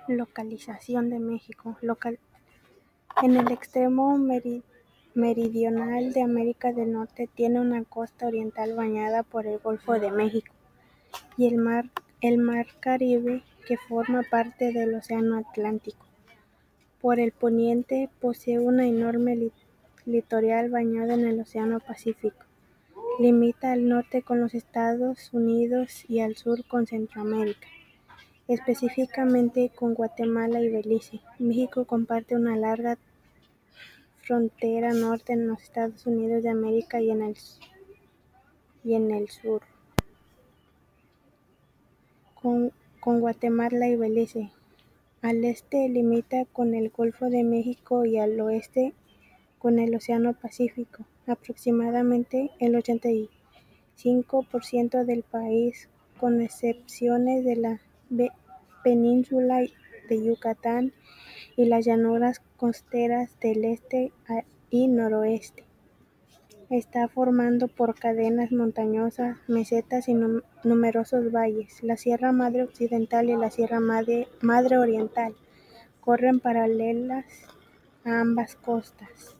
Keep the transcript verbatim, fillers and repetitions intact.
Localización de México. Local- en el extremo meri- meridional de América del Norte tiene una costa oriental bañada por el Golfo de México y el mar, el mar Caribe, que forma parte del Océano Atlántico. Por el poniente posee una enorme li- litoral bañado en el Océano Pacífico. Limita al norte con los Estados Unidos y al sur con Centroamérica, específicamente con Guatemala y Belice. México comparte una larga frontera norte en los Estados Unidos de América y en el, y en el sur con, con Guatemala y Belice. Al este limita con el Golfo de México y al oeste con el Océano Pacífico. Aproximadamente el ochenta y cinco por ciento del país, con excepciones de la península de Yucatán y las llanuras costeras del este y noroeste, está formado por cadenas montañosas, mesetas y num- numerosos valles. La Sierra Madre Occidental y la Sierra Madre, Madre Oriental corren paralelas a ambas costas.